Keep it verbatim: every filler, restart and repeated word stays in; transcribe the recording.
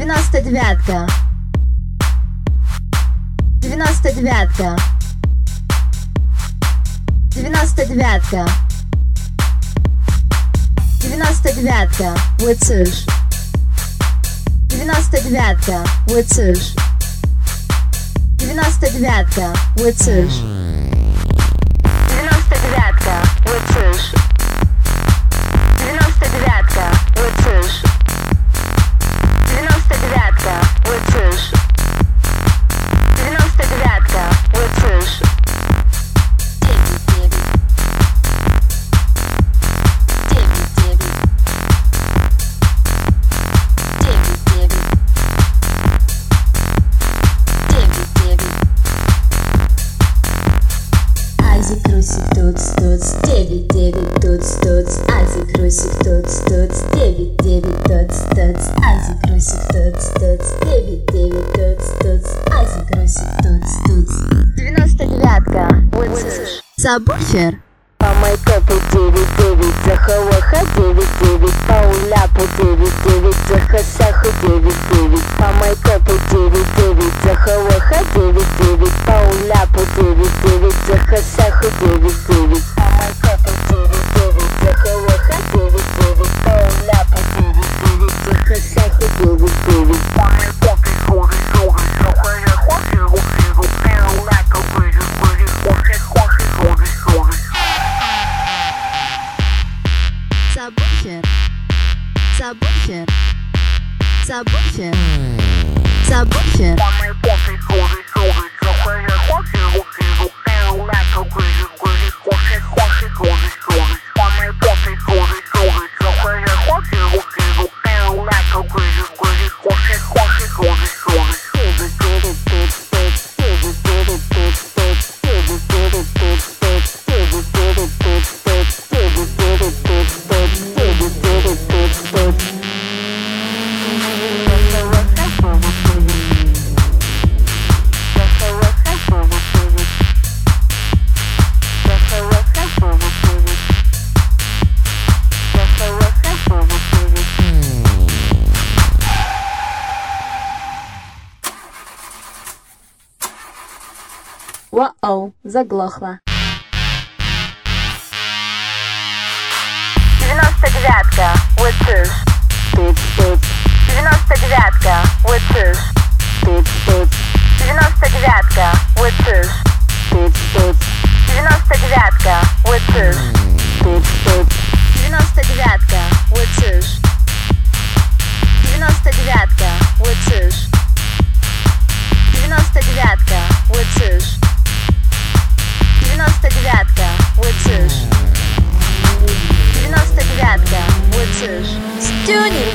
девяносто девятка, девяносто девятка, девяносто девятка, девяносто девятка, выцыш, девяносто девятка, выцыш, девяносто девятка, выцыш, девяносто девятка, выцыш, девяносто девятка, выцыш, девяносто девятка, выцыш, девяносто девятка, выцыш. Крусик тут тут девять девять тут тут Азик Крусик тут тут девять девять тут тут Азик Крусик тут тут девять девять тут тут Азик Крусик тут тут девяносто девятка выцыш Сабвуфер по майкапу девять девять за халаха девять девять по уляпу девять девять за хасаху девять девять по майкапу девять девять за халаха девять девять по уляпу девять девять за хасаху девять девять по майкапу девять девять за халаха девять девять по уляпу девять девять за хасаху девять девять по майкапу хори хори хори хори хори перулака выжи выжи хори хори хори хори Сабвуфер Сабвуфер Сабвуфер Сабвуфер Вау, заглохла. девяносто девятка, выцыш, пиц пиц. девяносто девятка, выцыш, пиц пиц. девяносто девятка, выцыш, пиц пиц. девяносто девятка, выцыш, пиц пиц. девяносто девятка выцыш, девяносто девятка выцыш, девяносто девятка выцыш, девяносто девятка выцыш, девяносто девятка выцыш. Стюни.